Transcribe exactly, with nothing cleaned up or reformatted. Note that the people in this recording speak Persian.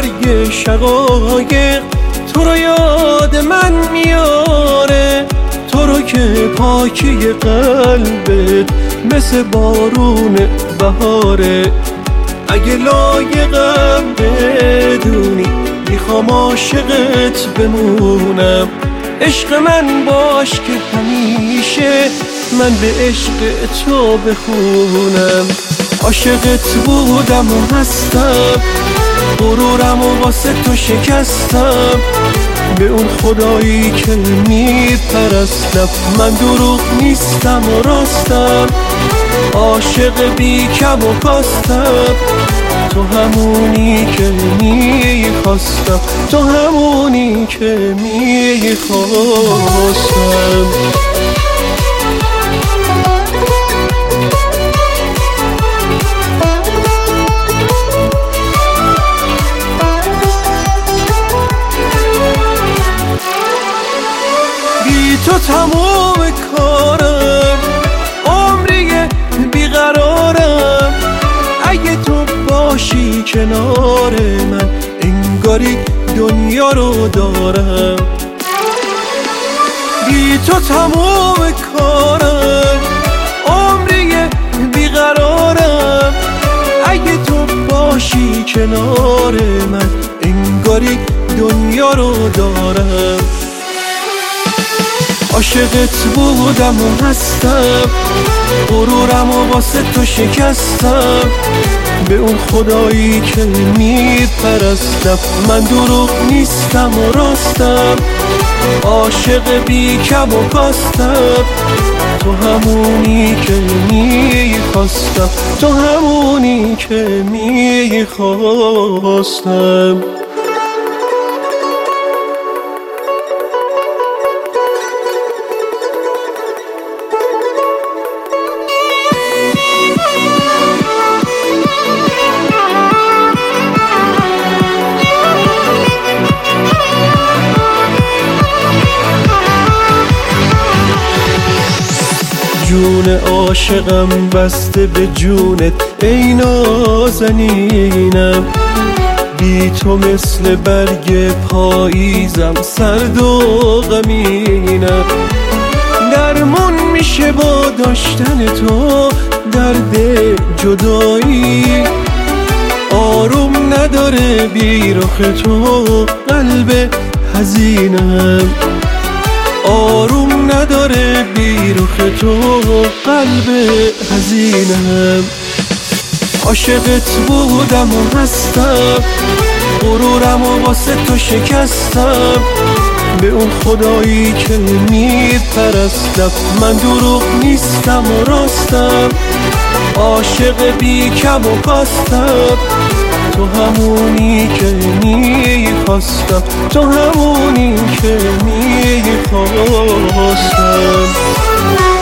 برگ شقایق تو رو یاد من میاره، تو رو که پاکی قلبت مثل بارون بهاره. اگه لایقم بدونی میخوام عاشقت بمونم، عشق من باش که همیشه من به عشق تو بخونم. عاشقت بودم و هستم، غرورم و واسه تو شکستم، به اون خدایی که میپرستم من دروغ نیستم و راستم. عاشق بی کم و کاستم، تو همونی که میخواستم، تو همونی که میخواستم. بی تو تمام کارم، عمریه بیقرارم. اگه تو باشی کنار من انگاری دنیا رو دارم. بی تو تمام کارم، عمریه بیقرارم. اگه تو باشی کنار من انگاری دنیا رو دارم. عاشقت بودم و هستم، غرورم و واسه تو شکستم، به اون خدایی که میپرستم من دروغ نیستم و راستم. عاشق بی کم و کاستم، تو همونی که میخواستم، تو همونی که میخواستم. جون عاشقم بسته به جونت ای نازنینم، بی تو مثل برگ پاییزم سرد و غمینم. درمون میشه با داشتن تو درد جدایی، آروم نداره بی رخ تو قلب حزینم. آروم نداره بی رخ تو قلب حزینم. عاشقت بودم و هستم، غرورم و واسه تو شکستم، به اون خدایی که میپرستم من دروغ نیستم و راستم. عاشق بی کم و کاستم، تو همونی که میخواستم، تو همونی که میخواستم.